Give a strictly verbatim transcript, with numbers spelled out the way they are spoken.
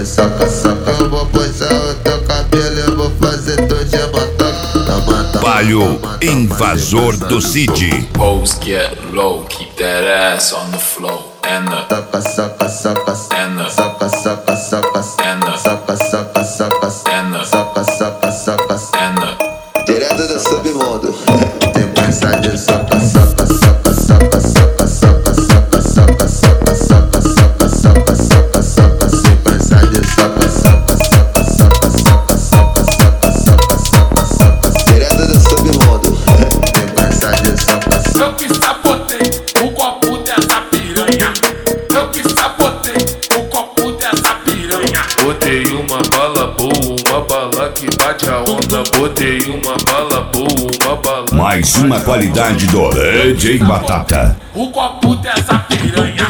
de saca, saca. Eu vou puxar o teu cabelo, eu vou fazer tu de mataca. Palio, invasor do Cid. Hoes get low, keep that ass on the floor. And the saca, saca, saca, and the saca, saca, saca, and the saca, saca, saca, and the saca, saca, saca, and the Direto do submundo. tem pressa de saca, saca, saca, saca, saca, saca, saca, saca, saca, saca, saca, saca, saca, saca, sem pressa de saca, saca, saca, saca, saca, saca, saca, saca, saca, saca, Direto do submundo. tem pressa de saca, saca. Eu que sabotei o copo dessa piranha. Eu que sabotei o copo dessa piranha. Botei uma bala boa, uma bala que bate a onda. Botei uma bala boa, uma bala. Mais uma qualidade do D J Batata. O copo dessa piranha.